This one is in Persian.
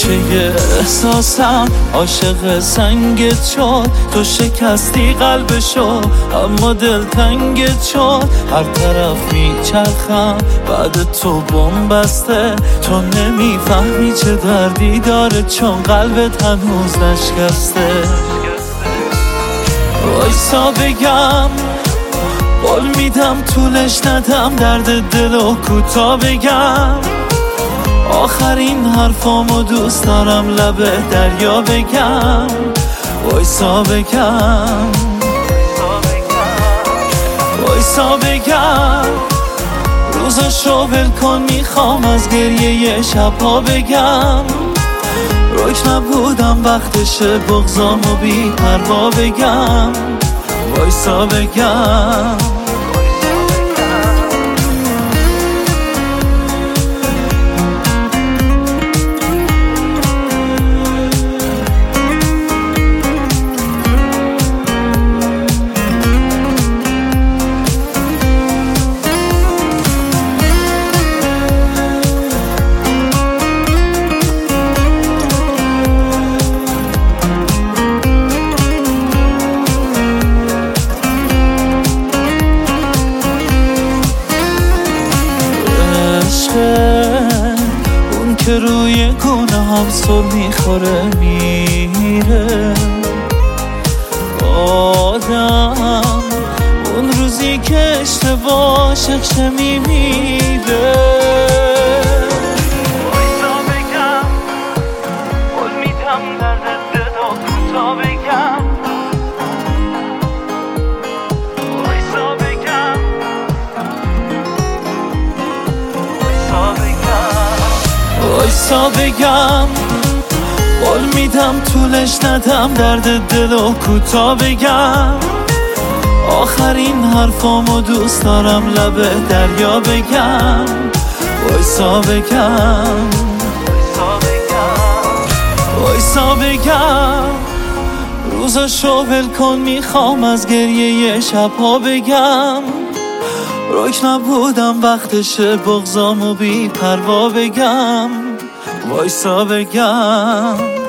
ریشه احساسم عاشق سنگت شد. تو شکستی قلبشو اما دلتنگت شد. هر طرف میچرخم بعد تو بم بسته. تو نمیفهمی چه دردی داره چون قلبت هنوز نشکسته. وایسا بگم قول میدم طولش ندم درد دلو کوتا بگم. آخرین حرفامو دوست دارم لب دریا بگم. وایسا بگم وایسا بگم روزاشو ول کن میخوام از گریه شبها بگم. رک نبودم وقتشه بغضامو بی پروا بگم. وایسا بگم اون که روی گونه هم سر میخوره میره. آدم اون روزی که اشتباه شخشه میمیره. وایسا بگم قول میدم درد دلو کوتا بگم. وایسا بگم وایسا بگم قول میدم طولش ندم درد دلو کوتا بگم. آخرین حرفامو دوست دارم لب دریا بگم. وایسا بگم وایسا بگم روزاشو ول کن میخوام از گریه شبها بگم. رک نبودم وقتشه بغضامو بی پروا بگم. وایسا بگم